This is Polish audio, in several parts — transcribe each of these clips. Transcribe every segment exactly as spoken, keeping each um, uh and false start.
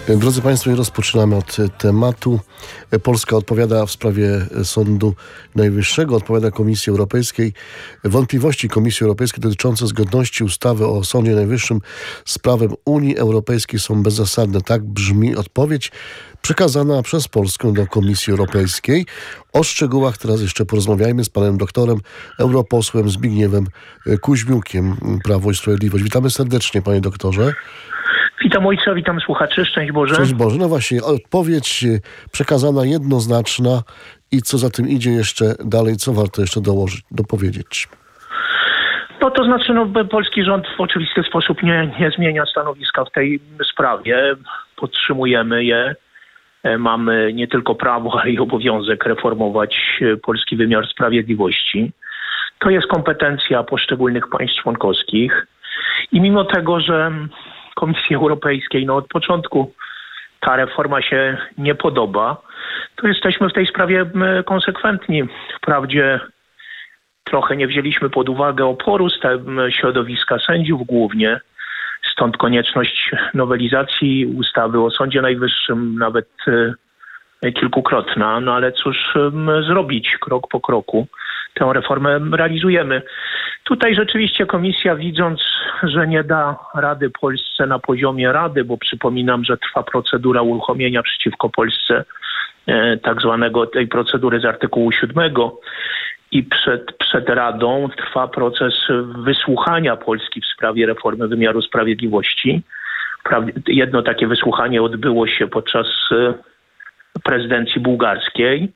Drodzy Państwo, i rozpoczynamy od tematu. Polska odpowiada w sprawie Sądu Najwyższego, odpowiada Komisji Europejskiej. Wątpliwości Komisji Europejskiej dotyczące zgodności ustawy o Sądzie Najwyższym z prawem Unii Europejskiej są bezzasadne. Tak brzmi odpowiedź przekazana przez Polskę do Komisji Europejskiej. O szczegółach teraz jeszcze porozmawiajmy z panem doktorem, europosłem Zbigniewem Kuźmiukiem, Prawo i Sprawiedliwość. Witamy serdecznie, panie doktorze. Witam ojca, witam słuchaczy. Szczęść Boże. Szczęść Boże. No właśnie, odpowiedź przekazana jednoznaczna i co za tym idzie jeszcze dalej, co warto jeszcze dołożyć, dopowiedzieć? No to znaczy, no, polski rząd w oczywisty sposób nie, nie zmienia stanowiska w tej sprawie. Podtrzymujemy je. Mamy nie tylko prawo, ale i obowiązek reformować polski wymiar sprawiedliwości. To jest kompetencja poszczególnych państw członkowskich. I mimo tego, że Komisji Europejskiej no od początku ta reforma się nie podoba, to jesteśmy w tej sprawie konsekwentni. Wprawdzie trochę nie wzięliśmy pod uwagę oporu z środowiska sędziów głównie, stąd konieczność nowelizacji ustawy o Sądzie Najwyższym, nawet kilkukrotna, no ale cóż zrobić, krok po kroku tę reformę realizujemy. Tutaj rzeczywiście komisja, widząc, że nie da rady Polsce na poziomie Rady, bo przypominam, że trwa procedura uruchomienia przeciwko Polsce e, tak zwanego tej procedury z artykułu siódmego i przed, przed Radą trwa proces wysłuchania Polski w sprawie reformy wymiaru sprawiedliwości. Jedno takie wysłuchanie odbyło się podczas e, prezydencji bułgarskiej.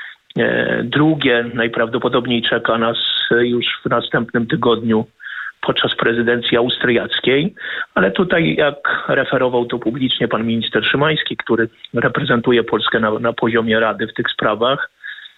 Drugie najprawdopodobniej czeka nas już w następnym tygodniu podczas prezydencji austriackiej, ale tutaj, jak referował to publicznie pan minister Szymański, który reprezentuje Polskę na, na poziomie Rady w tych sprawach,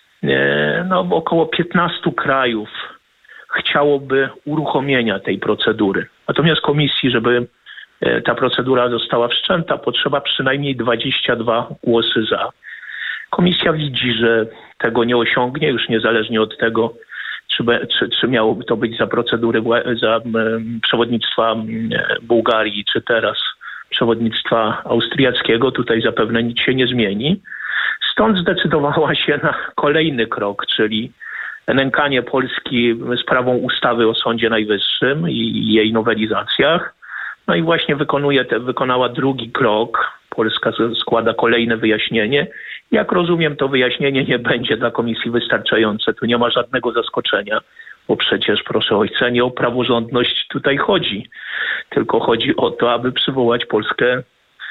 no około piętnastu krajów chciałoby uruchomienia tej procedury. Natomiast komisji, żeby ta procedura została wszczęta, potrzeba przynajmniej dwadzieścia dwa głosy za. Komisja widzi, że tego nie osiągnie, już niezależnie od tego, czy, czy, czy miałoby to być za procedury, za przewodnictwa Bułgarii, czy teraz przewodnictwa austriackiego. Tutaj zapewne nic się nie zmieni. Stąd zdecydowała się na kolejny krok, czyli nękanie Polski sprawą ustawy o Sądzie Najwyższym i jej nowelizacjach. No i właśnie wykonuje te, wykonała drugi krok. Polska składa kolejne wyjaśnienie. Jak rozumiem, to wyjaśnienie nie będzie dla komisji wystarczające. Tu nie ma żadnego zaskoczenia, bo przecież, proszę ojca, nie o praworządność tutaj chodzi, tylko chodzi o to, aby przywołać Polskę,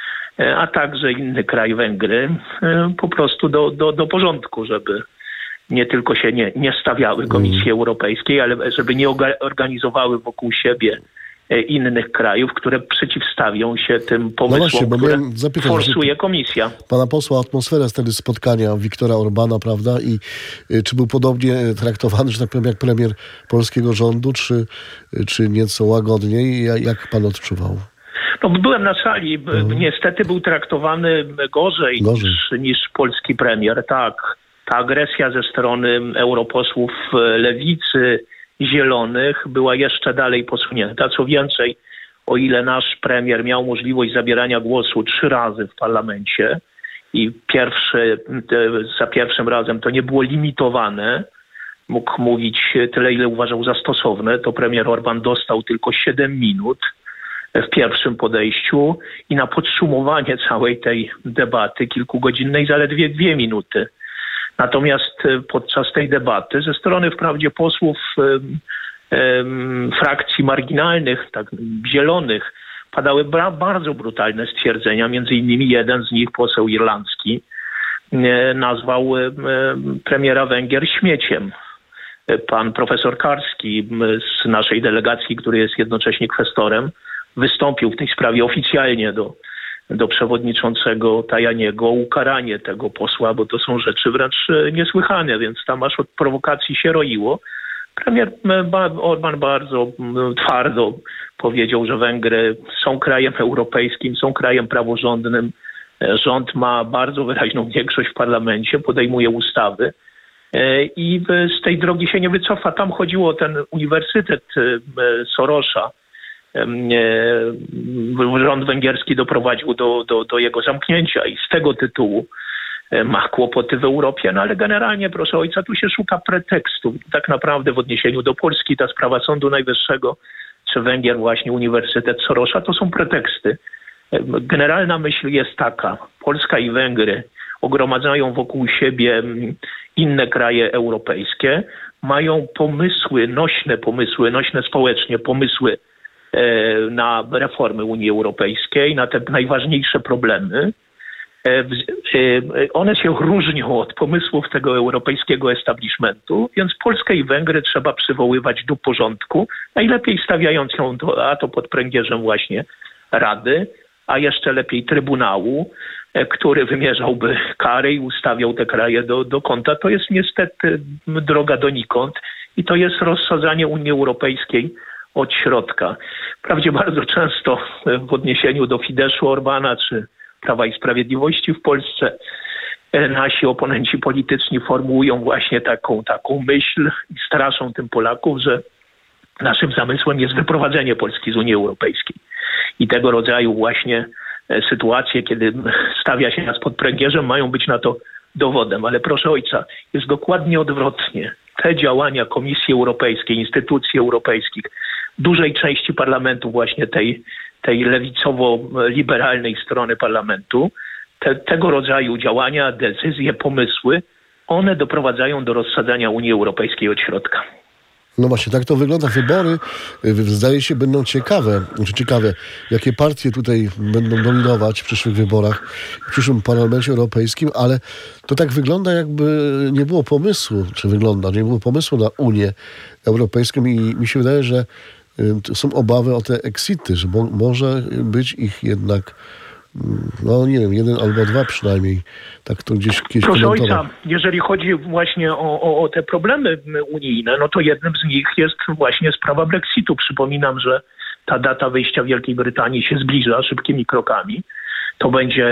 a także inny kraj, Węgry, po prostu do, do, do porządku, żeby nie tylko się nie, nie stawiały Komisji Europejskiej, ale żeby nie organizowały wokół siebie innych krajów, które przeciwstawią się tym pomysłom, no właśnie, bo które zapytać, forsuje komisja. Pana posła, atmosferę wtedy spotkania Viktora Orbana, prawda? I y, czy był podobnie traktowany, że tak powiem, jak premier polskiego rządu, czy, czy nieco łagodniej? Jak pan odczuwał? No, byłem na sali. Mhm. Niestety był traktowany gorzej, gorzej. Niż, niż polski premier. Tak, ta agresja ze strony europosłów lewicy, Zielonych była jeszcze dalej posunięta. Co więcej, o ile nasz premier miał możliwość zabierania głosu trzy razy w parlamencie i pierwszy, za pierwszym razem to nie było limitowane, mógł mówić tyle, ile uważał za stosowne, to premier Orban dostał tylko siedem minut w pierwszym podejściu i na podsumowanie całej tej debaty kilkugodzinnej zaledwie dwie minuty. Natomiast podczas tej debaty ze strony wprawdzie posłów um, um, frakcji marginalnych, tak, zielonych, padały bra- bardzo brutalne stwierdzenia. Między innymi jeden z nich, poseł irlandzki, e, nazwał e, premiera Węgier śmieciem. Pan profesor Karski z naszej delegacji, który jest jednocześnie kwestorem, wystąpił w tej sprawie oficjalnie do do przewodniczącego Tajaniego o ukaranie tego posła, bo to są rzeczy wręcz niesłychane, więc tam aż od prowokacji się roiło. Premier Orban bardzo twardo powiedział, że Węgry są krajem europejskim, są krajem praworządnym. Rząd ma bardzo wyraźną większość w parlamencie, podejmuje ustawy i z tej drogi się nie wycofa. Tam chodziło o ten Uniwersytet Sorosza, rząd węgierski doprowadził do, do, do jego zamknięcia i z tego tytułu ma kłopoty w Europie, no ale generalnie, proszę ojca, tu się szuka pretekstu. Tak naprawdę w odniesieniu do Polski ta sprawa Sądu Najwyższego czy Węgier, właśnie Uniwersytet Sorosza, to są preteksty. Generalna myśl jest taka, Polska i Węgry ogromadzają wokół siebie inne kraje europejskie, mają pomysły, nośne pomysły, nośne społecznie pomysły na reformy Unii Europejskiej, na te najważniejsze problemy. One się różnią od pomysłów tego europejskiego establishmentu, więc Polskę i Węgry trzeba przywoływać do porządku, najlepiej stawiając ją do, a to pod pręgierzem właśnie Rady, a jeszcze lepiej Trybunału, który wymierzałby kary i ustawiał te kraje do, do kąta. To jest niestety droga donikąd i to jest rozsadzanie Unii Europejskiej od środka. Wprawdzie bardzo często w odniesieniu do Fideszu, Orbana czy Prawa i Sprawiedliwości w Polsce nasi oponenci polityczni formułują właśnie taką, taką myśl i straszą tym Polaków, że naszym zamysłem jest wyprowadzenie Polski z Unii Europejskiej. I tego rodzaju właśnie sytuacje, kiedy stawia się nas pod pręgierzem, mają być na to dowodem. Ale proszę ojca, jest dokładnie odwrotnie. Te działania Komisji Europejskiej, instytucji europejskich, dużej części parlamentu, właśnie tej, tej lewicowo-liberalnej strony parlamentu, te, tego rodzaju działania, decyzje, pomysły, one doprowadzają do rozsadzania Unii Europejskiej od środka. No właśnie, tak to wygląda. Wybory, zdaje się, będą ciekawe. Znaczy ciekawe, jakie partie tutaj będą dominować w przyszłych wyborach, w przyszłym Parlamencie Europejskim, ale to tak wygląda, jakby nie było pomysłu, czy wygląda, nie było pomysłu na Unię Europejską i mi się wydaje, że są obawy o te exity, że mo- może być ich jednak, no nie wiem, jeden albo dwa przynajmniej. Tak to gdzieś kiedyś Proszę komentował. ojca, jeżeli chodzi właśnie o, o, o te problemy unijne, no to jednym z nich jest właśnie sprawa Brexitu. Przypominam, że ta data wyjścia Wielkiej Brytanii się zbliża szybkimi krokami. To będzie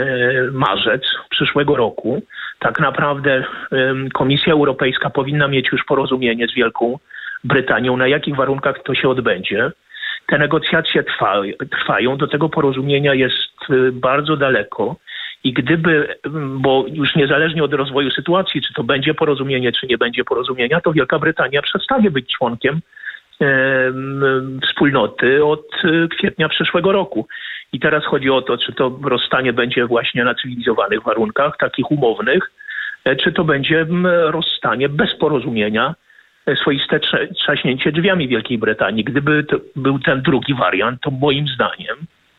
marzec przyszłego roku. Tak naprawdę Komisja Europejska powinna mieć już porozumienie z Wielką Brytanią, na jakich warunkach to się odbędzie. Te negocjacje trwa, trwają, do tego porozumienia jest bardzo daleko i gdyby, bo już niezależnie od rozwoju sytuacji, czy to będzie porozumienie, czy nie będzie porozumienia, to Wielka Brytania przestanie być członkiem e, wspólnoty od kwietnia przyszłego roku. I teraz chodzi o to, czy to rozstanie będzie właśnie na cywilizowanych warunkach, takich umownych, e, czy to będzie rozstanie bez porozumienia, swoiste trzaśnięcie drzwiami Wielkiej Brytanii. Gdyby to był ten drugi wariant, to moim zdaniem,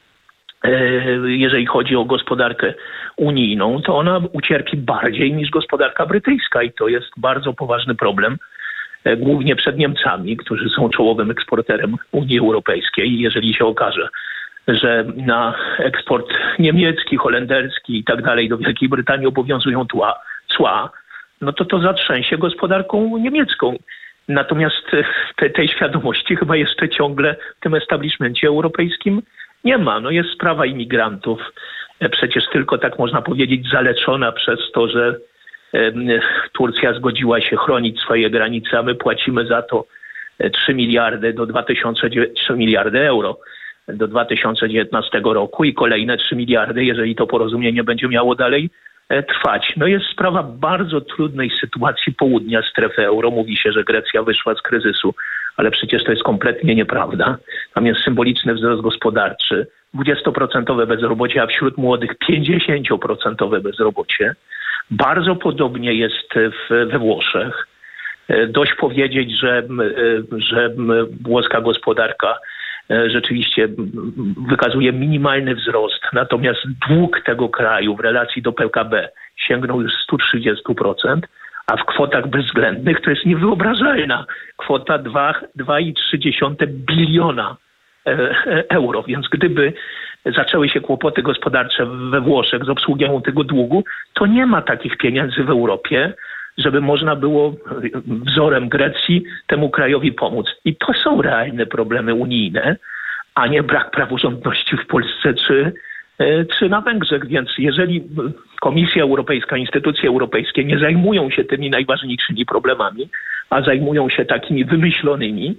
jeżeli chodzi o gospodarkę unijną, to ona ucierpi bardziej niż gospodarka brytyjska i to jest bardzo poważny problem, głównie przed Niemcami, którzy są czołowym eksporterem Unii Europejskiej. Jeżeli się okaże, że na eksport niemiecki, holenderski i tak dalej do Wielkiej Brytanii obowiązują tła, cła, no to to zatrzęsie gospodarką niemiecką. Natomiast te, tej świadomości chyba jeszcze ciągle w tym establishmencie europejskim nie ma. No jest sprawa imigrantów. Przecież tylko, tak można powiedzieć, zaleczona przez to, że e, Turcja zgodziła się chronić swoje granice, a my płacimy za to trzy miliardy do dwa tysiące, trzy miliardy euro do dwa tysiące dziewiętnastego roku i kolejne trzy miliardy, jeżeli to porozumienie będzie miało dalej trwać. No jest sprawa bardzo trudnej sytuacji południa strefy euro. Mówi się, że Grecja wyszła z kryzysu, ale przecież to jest kompletnie nieprawda. Tam jest symboliczny wzrost gospodarczy, dwudziestoprocentowe bezrobocie, a wśród młodych pięćdziesięcioprocentowe bezrobocie. Bardzo podobnie jest w, we Włoszech. Dość powiedzieć, że, że włoska gospodarka rzeczywiście wykazuje minimalny wzrost, natomiast dług tego kraju w relacji do P K B sięgnął już sto trzydzieści procent, a w kwotach bezwzględnych to jest niewyobrażalna kwota dwa przecinek trzy biliona euro. Więc gdyby zaczęły się kłopoty gospodarcze we Włoszech z obsługą tego długu, to nie ma takich pieniędzy w Europie, żeby można było wzorem Grecji temu krajowi pomóc. I to są realne problemy unijne, a nie brak praworządności w Polsce czy, czy na Węgrzech. Więc jeżeli Komisja Europejska, instytucje europejskie nie zajmują się tymi najważniejszymi problemami, a zajmują się takimi wymyślonymi,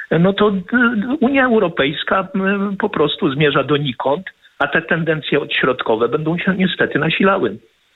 no to Unia Europejska po prostu zmierza donikąd, a te tendencje odśrodkowe będą się niestety nasilały.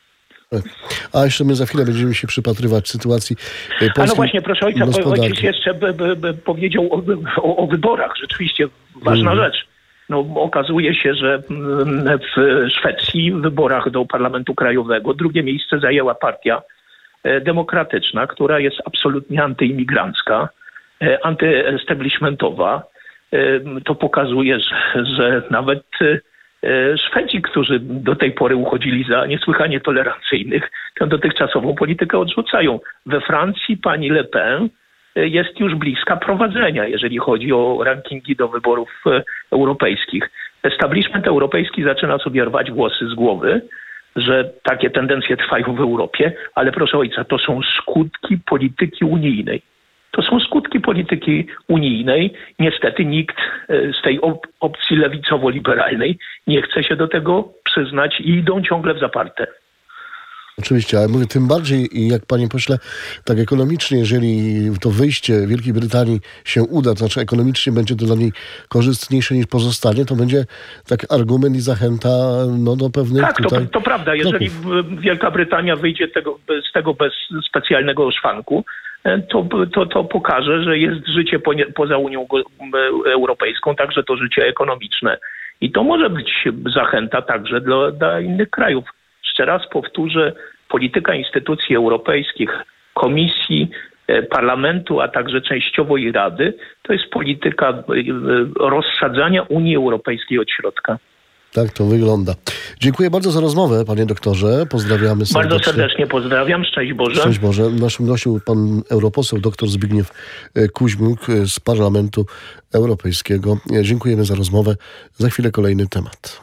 A jeszcze my za chwilę będziemy się przypatrywać sytuacji polskiej. A no właśnie, proszę ojca, gospodarki. ojciec jeszcze by, by, by powiedział o, o, o wyborach. Rzeczywiście ważna mm. rzecz. No, okazuje się, że w Szwecji w wyborach do Parlamentu Krajowego drugie miejsce zajęła partia demokratyczna, która jest absolutnie antyimigrancka, antyestablishmentowa. To pokazuje, że, że nawet Szwedzi, którzy do tej pory uchodzili za niesłychanie tolerancyjnych, tę dotychczasową politykę odrzucają. We Francji pani Le Pen jest już bliska prowadzenia, jeżeli chodzi o rankingi do wyborów europejskich. Establishment europejski zaczyna sobie rwać włosy z głowy, że takie tendencje trwają w Europie, ale proszę ojca, to są skutki polityki unijnej. To są skutki polityki unijnej. Niestety nikt z tej op- opcji lewicowo-liberalnej nie chce się do tego przyznać i idą ciągle w zaparte. Oczywiście, ale mówię tym bardziej, jak panie pośle, tak ekonomicznie, jeżeli to wyjście Wielkiej Brytanii się uda, to znaczy ekonomicznie będzie to dla niej korzystniejsze niż pozostanie, to będzie tak argument i zachęta no, do pewnych tak, tutaj... Tak, to, to prawda. Jeżeli kroków. Wielka Brytania wyjdzie tego, z tego bez specjalnego szwanku, to, to, to pokaże, że jest życie po, poza Unią Europejską, także to życie ekonomiczne. I to może być zachęta także dla, dla innych krajów. Jeszcze raz powtórzę, polityka instytucji europejskich, Komisji, Parlamentu, a także częściowo i Rady, to jest polityka rozsadzania Unii Europejskiej od środka. Tak to wygląda. Dziękuję bardzo za rozmowę, panie doktorze. Pozdrawiamy serdecznie. Bardzo serdecznie pozdrawiam. Szczęść Boże. Szczęść Boże. Naszym gościem pan europoseł dr Zbigniew Kuźmiuk z Parlamentu Europejskiego. Dziękujemy za rozmowę. Za chwilę kolejny temat.